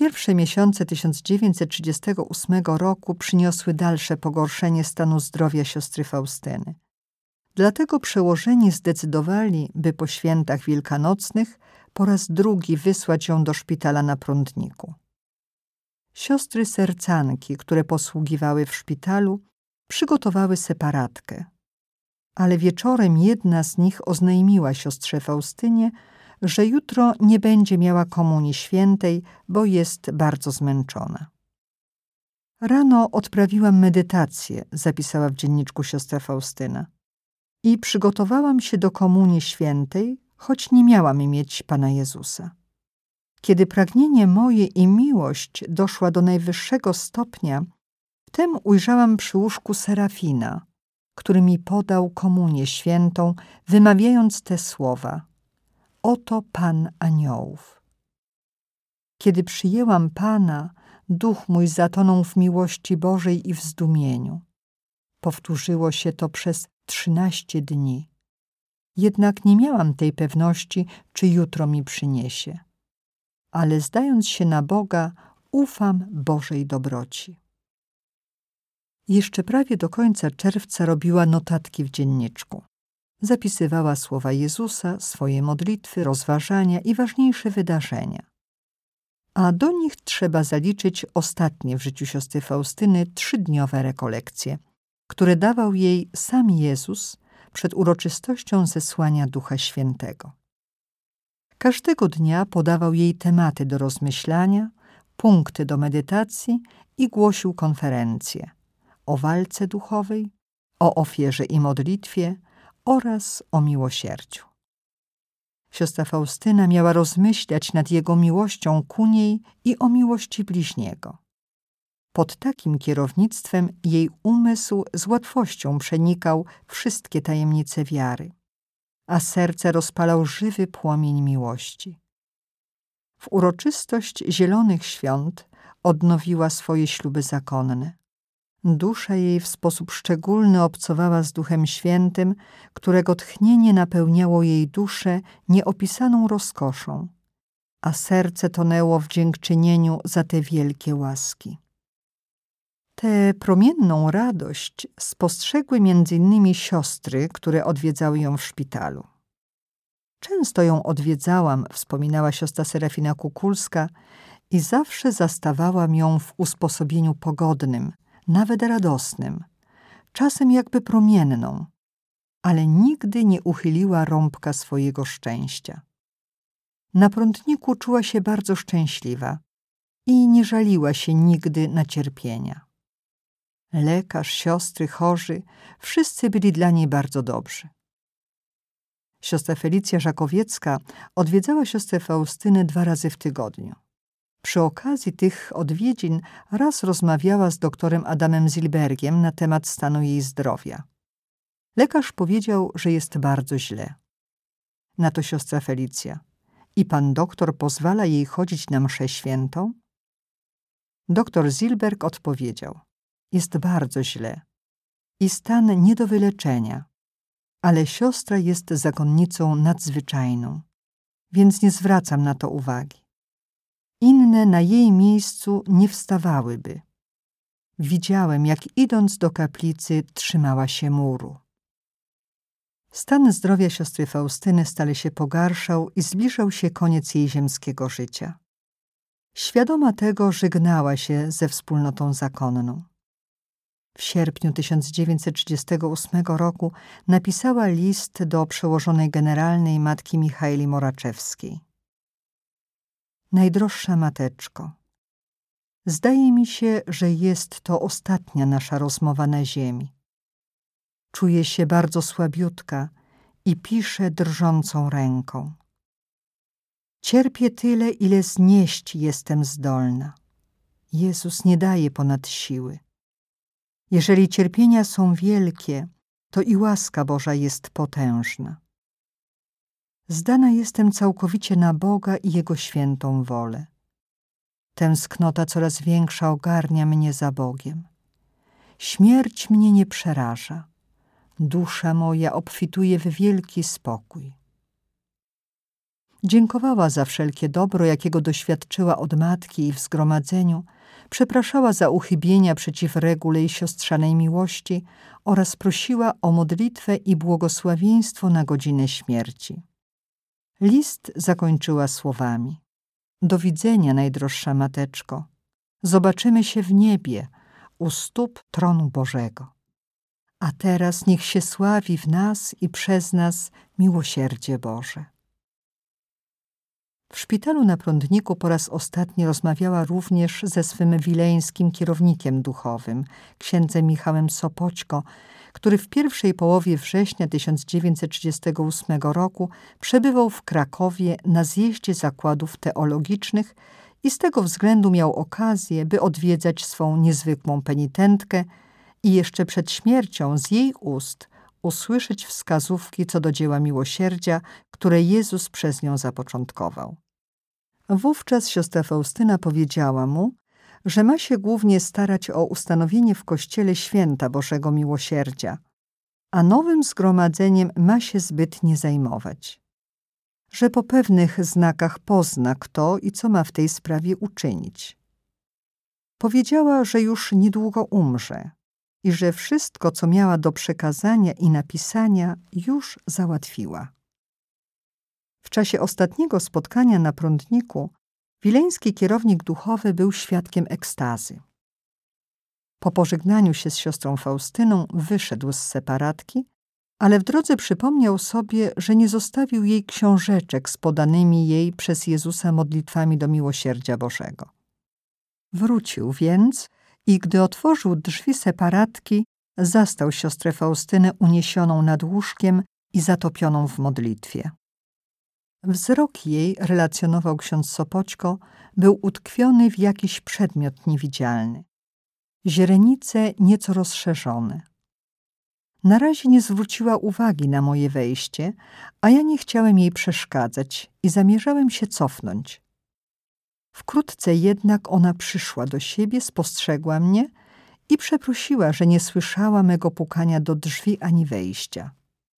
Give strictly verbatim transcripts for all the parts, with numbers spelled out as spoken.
Pierwsze miesiące tysiąc dziewięćset trzydziestego ósmego roku przyniosły dalsze pogorszenie stanu zdrowia siostry Faustyny. Dlatego przełożeni zdecydowali, by po świętach wielkanocnych po raz drugi wysłać ją do szpitala na Prądniku. Siostry sercanki, które posługiwały w szpitalu, przygotowały separatkę, ale wieczorem jedna z nich oznajmiła siostrze Faustynie, że jutro nie będzie miała komunii świętej, bo jest bardzo zmęczona. Rano odprawiłam medytację, zapisała w dzienniczku siostra Faustyna, i przygotowałam się do komunii świętej, choć nie miałam mieć Pana Jezusa. Kiedy pragnienie moje i miłość doszła do najwyższego stopnia, wtem ujrzałam przy łóżku Serafina, który mi podał komunię świętą, wymawiając te słowa: oto Pan aniołów. Kiedy przyjęłam Pana, duch mój zatonął w miłości Bożej i w zdumieniu. Powtórzyło się to przez trzynaście dni. Jednak nie miałam tej pewności, czy jutro mi przyniesie. Ale zdając się na Boga, ufam Bożej dobroci. Jeszcze prawie do końca czerwca robiła notatki w dzienniczku. Zapisywała słowa Jezusa, swoje modlitwy, rozważania i ważniejsze wydarzenia. A do nich trzeba zaliczyć ostatnie w życiu siostry Faustyny trzydniowe rekolekcje, które dawał jej sam Jezus przed uroczystością zesłania Ducha Świętego. Każdego dnia podawał jej tematy do rozmyślania, punkty do medytacji i głosił konferencje o walce duchowej, o ofierze i modlitwie oraz o miłosierdziu. Siostra Faustyna miała rozmyślać nad jego miłością ku niej i o miłości bliźniego. Pod takim kierownictwem jej umysł z łatwością przenikał wszystkie tajemnice wiary, a serce rozpalał żywy płomień miłości. W uroczystość Zielonych Świąt odnowiła swoje śluby zakonne. Dusza jej w sposób szczególny obcowała z Duchem Świętym, którego tchnienie napełniało jej duszę nieopisaną rozkoszą, a serce tonęło w dziękczynieniu za te wielkie łaski. Tę promienną radość spostrzegły między innymi siostry, które odwiedzały ją w szpitalu. Często ją odwiedzałam, wspominała siostra Serafina Kukulska, i zawsze zastawałam ją w usposobieniu pogodnym, nawet radosnym, czasem jakby promienną, ale nigdy nie uchyliła rąbka swojego szczęścia. Na Prądniku czuła się bardzo szczęśliwa i nie żaliła się nigdy na cierpienia. Lekarz, siostry, chorzy, wszyscy byli dla niej bardzo dobrzy. Siostra Felicja Żakowiecka odwiedzała siostrę Faustynę dwa razy w tygodniu. Przy okazji tych odwiedzin raz rozmawiała z doktorem Adamem Zilbergiem na temat stanu jej zdrowia. Lekarz powiedział, że jest bardzo źle. Na to siostra Felicja: i pan doktor pozwala jej chodzić na mszę świętą? Doktor Zilberg odpowiedział: jest bardzo źle i stan nie do wyleczenia, ale siostra jest zakonnicą nadzwyczajną, więc nie zwracam na to uwagi. Inne na jej miejscu nie wstawałyby. Widziałem, jak idąc do kaplicy trzymała się muru. Stan zdrowia siostry Faustyny stale się pogarszał i zbliżał się koniec jej ziemskiego życia. Świadoma tego żegnała się ze wspólnotą zakonną. W sierpniu tysiąc dziewięćset trzydziestego ósmego roku napisała list do przełożonej generalnej matki Michaeli Moraczewskiej. Najdroższa mateczko, zdaje mi się, że jest to ostatnia nasza rozmowa na ziemi. Czuję się bardzo słabiutka i piszę drżącą ręką. Cierpię tyle, ile znieść jestem zdolna. Jezus nie daje ponad siły. Jeżeli cierpienia są wielkie, to i łaska Boża jest potężna. Zdana jestem całkowicie na Boga i Jego świętą wolę. Tęsknota coraz większa ogarnia mnie za Bogiem. Śmierć mnie nie przeraża. Dusza moja obfituje w wielki spokój. Dziękowała za wszelkie dobro, jakiego doświadczyła od matki i w zgromadzeniu, przepraszała za uchybienia przeciw regule i siostrzanej miłości oraz prosiła o modlitwę i błogosławieństwo na godzinę śmierci. List zakończyła słowami: do widzenia, najdroższa mateczko. Zobaczymy się w niebie, u stóp tronu Bożego. A teraz niech się sławi w nas i przez nas miłosierdzie Boże. W szpitalu na Prądniku po raz ostatni rozmawiała również ze swym wileńskim kierownikiem duchowym, księdzem Michałem Sopoćko, który w pierwszej połowie września tysiąc dziewięćset trzydziestego ósmego roku przebywał w Krakowie na zjeździe zakładów teologicznych i z tego względu miał okazję, by odwiedzać swą niezwykłą penitentkę i jeszcze przed śmiercią z jej ust usłyszeć wskazówki co do dzieła miłosierdzia, które Jezus przez nią zapoczątkował. Wówczas siostra Faustyna powiedziała mu, że ma się głównie starać o ustanowienie w Kościele święta Bożego Miłosierdzia, a nowym zgromadzeniem ma się zbyt nie zajmować. Że po pewnych znakach pozna, kto i co ma w tej sprawie uczynić. Powiedziała, że już niedługo umrze i że wszystko, co miała do przekazania i napisania, już załatwiła. W czasie ostatniego spotkania na Prądniku wileński kierownik duchowy był świadkiem ekstazy. Po pożegnaniu się z siostrą Faustyną wyszedł z separatki, ale w drodze przypomniał sobie, że nie zostawił jej książeczek z podanymi jej przez Jezusa modlitwami do miłosierdzia Bożego. Wrócił więc i gdy otworzył drzwi separatki, zastał siostrę Faustynę uniesioną nad łóżkiem i zatopioną w modlitwie. Wzrok jej, relacjonował ksiądz Sopoćko, był utkwiony w jakiś przedmiot niewidzialny. Źrenice nieco rozszerzone. Na razie nie zwróciła uwagi na moje wejście, a ja nie chciałem jej przeszkadzać i zamierzałem się cofnąć. Wkrótce jednak ona przyszła do siebie, spostrzegła mnie i przeprosiła, że nie słyszała mego pukania do drzwi ani wejścia.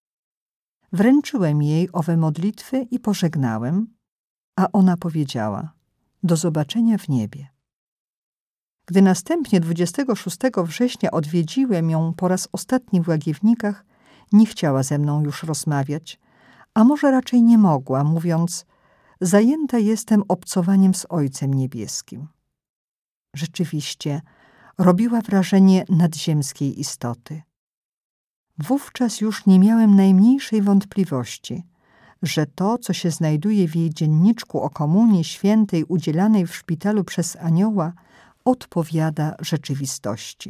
Wręczyłem jej owe modlitwy i pożegnałem, a ona powiedziała: do zobaczenia w niebie. Gdy następnie dwudziestego szóstego września odwiedziłem ją po raz ostatni w Łagiewnikach, nie chciała ze mną już rozmawiać, a może raczej nie mogła, mówiąc: zajęta jestem obcowaniem z Ojcem Niebieskim. Rzeczywiście robiła wrażenie nadziemskiej istoty. Wówczas już nie miałem najmniejszej wątpliwości, że to, co się znajduje w jej dzienniczku o komunii świętej udzielanej w szpitalu przez anioła, odpowiada rzeczywistości.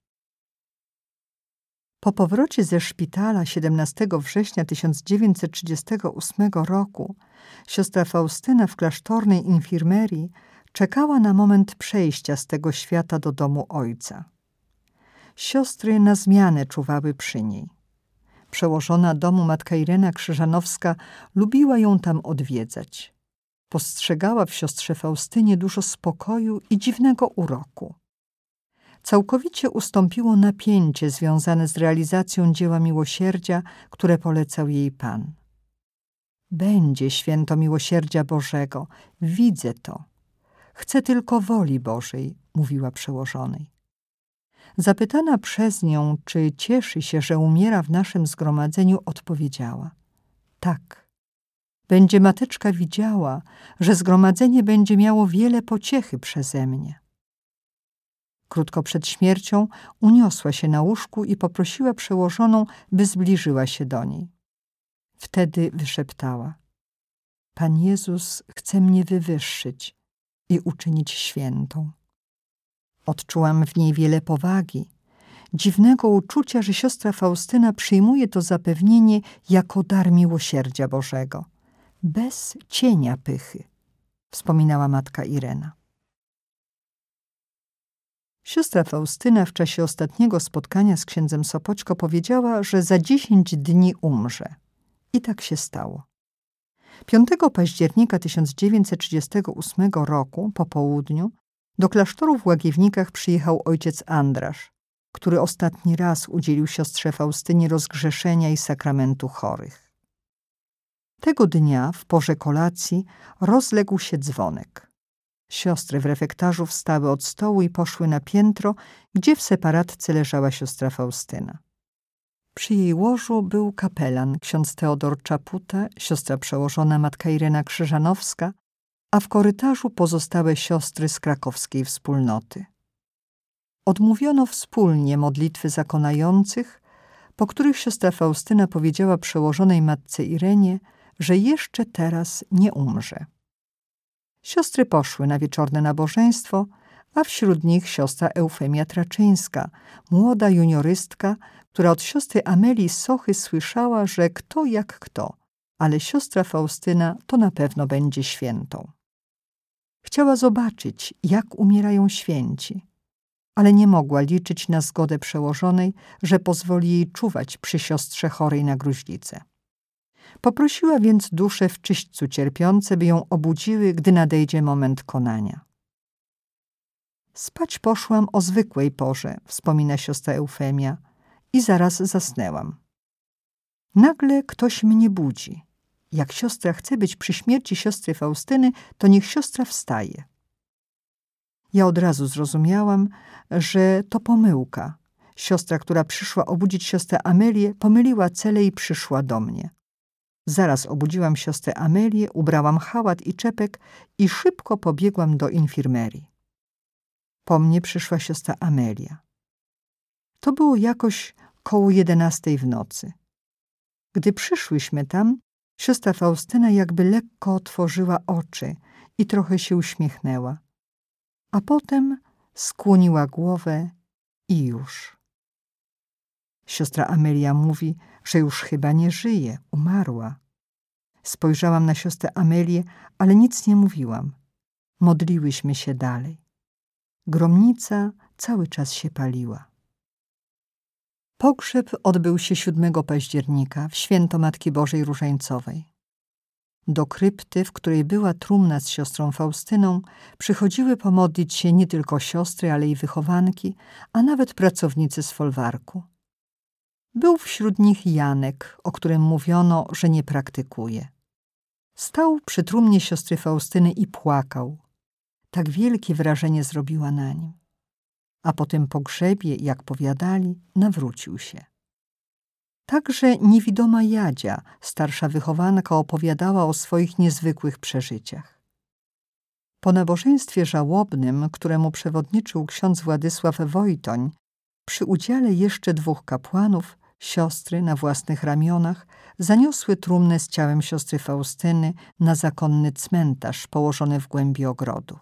Po powrocie ze szpitala siedemnastego września tysiąc dziewięćset trzydziestego ósmego roku siostra Faustyna w klasztornej infirmerii czekała na moment przejścia z tego świata do domu ojca. Siostry na zmianę czuwały przy niej. Przełożona domu matka Irena Krzyżanowska lubiła ją tam odwiedzać. Postrzegała w siostrze Faustynie dużo spokoju i dziwnego uroku. Całkowicie ustąpiło napięcie związane z realizacją dzieła miłosierdzia, które polecał jej Pan. Będzie święto miłosierdzia Bożego, widzę to. Chcę tylko woli Bożej, mówiła przełożonej. Zapytana przez nią, czy cieszy się, że umiera w naszym zgromadzeniu, odpowiedziała: tak. Będzie mateczka widziała, że zgromadzenie będzie miało wiele pociechy przeze mnie. Krótko przed śmiercią uniosła się na łóżku i poprosiła przełożoną, by zbliżyła się do niej. Wtedy wyszeptała: Pan Jezus chce mnie wywyższyć i uczynić świętą. Odczułam w niej wiele powagi, dziwnego uczucia, że siostra Faustyna przyjmuje to zapewnienie jako dar miłosierdzia Bożego, bez cienia pychy, wspominała matka Irena. Siostra Faustyna w czasie ostatniego spotkania z księdzem Sopoćko powiedziała, że za dziesięć dni umrze. I tak się stało. piątego października tysiąc dziewięćset trzydziestego ósmego roku po południu do klasztoru w Łagiewnikach przyjechał ojciec Andrasz, który ostatni raz udzielił siostrze Faustynie rozgrzeszenia i sakramentu chorych. Tego dnia w porze kolacji rozległ się dzwonek. Siostry w refektarzu wstały od stołu i poszły na piętro, gdzie w separatce leżała siostra Faustyna. Przy jej łożu był kapelan, ksiądz Teodor Czaputa, siostra przełożona matka Irena Krzyżanowska, a w korytarzu pozostałe siostry z krakowskiej wspólnoty. Odmówiono wspólnie modlitwy zakonających, po których siostra Faustyna powiedziała przełożonej matce Irenie, że jeszcze teraz nie umrze. Siostry poszły na wieczorne nabożeństwo, a wśród nich siostra Eufemia Traczyńska, młoda juniorystka, która od siostry Amelii z Sochy słyszała, że kto jak kto, ale siostra Faustyna to na pewno będzie świętą. Chciała zobaczyć, jak umierają święci, ale nie mogła liczyć na zgodę przełożonej, że pozwoli jej czuwać przy siostrze chorej na gruźlicę. Poprosiła więc dusze w czyśćcu cierpiące, by ją obudziły, gdy nadejdzie moment konania. Spać poszłam o zwykłej porze, wspomina siostra Eufemia, i zaraz zasnęłam. Nagle ktoś mnie budzi. Jak siostra chce być przy śmierci siostry Faustyny, to niech siostra wstaje. Ja od razu zrozumiałam, że to pomyłka. Siostra, która przyszła obudzić siostrę Amelię, pomyliła cele i przyszła do mnie. Zaraz obudziłam siostrę Amelię, ubrałam chałat i czepek i szybko pobiegłam do infirmerii. Po mnie przyszła siostra Amelia. To było jakoś koło jedenastej w nocy. Gdy przyszłyśmy tam, siostra Faustyna jakby lekko otworzyła oczy i trochę się uśmiechnęła, a potem skłoniła głowę i już. Siostra Amelia mówi, że już chyba nie żyje, umarła. Spojrzałam na siostrę Amelię, ale nic nie mówiłam. Modliłyśmy się dalej. Gromnica cały czas się paliła. Pogrzeb odbył się siódmego października w święto Matki Bożej Różańcowej. Do krypty, w której była trumna z siostrą Faustyną, przychodziły pomodlić się nie tylko siostry, ale i wychowanki, a nawet pracownicy z folwarku. Był wśród nich Janek, o którym mówiono, że nie praktykuje. Stał przy trumnie siostry Faustyny i płakał. Tak wielkie wrażenie zrobiła na nim. A po tym pogrzebie, jak powiadali, nawrócił się. Także niewidoma Jadzia, starsza wychowanka, opowiadała o swoich niezwykłych przeżyciach. Po nabożeństwie żałobnym, któremu przewodniczył ksiądz Władysław Wojtoń, przy udziale jeszcze dwóch kapłanów, siostry na własnych ramionach zaniosły trumnę z ciałem siostry Faustyny na zakonny cmentarz położony w głębi ogrodu.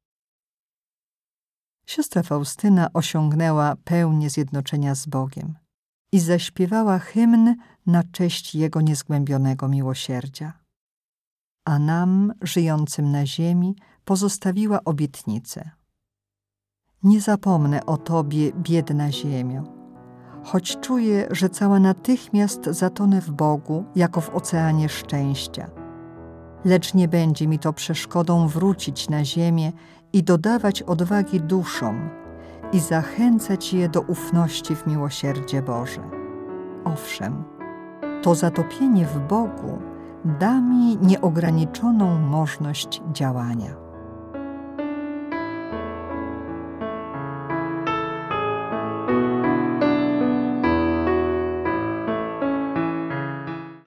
Siostra Faustyna osiągnęła pełnię zjednoczenia z Bogiem i zaśpiewała hymn na cześć Jego niezgłębionego miłosierdzia. A nam, żyjącym na ziemi, pozostawiła obietnicę. Nie zapomnę o Tobie, biedna ziemio, choć czuję, że cała natychmiast zatonę w Bogu, jako w oceanie szczęścia. Lecz nie będzie mi to przeszkodą wrócić na ziemię i dodawać odwagi duszom i zachęcać je do ufności w miłosierdzie Boże. Owszem, to zatopienie w Bogu da mi nieograniczoną możność działania.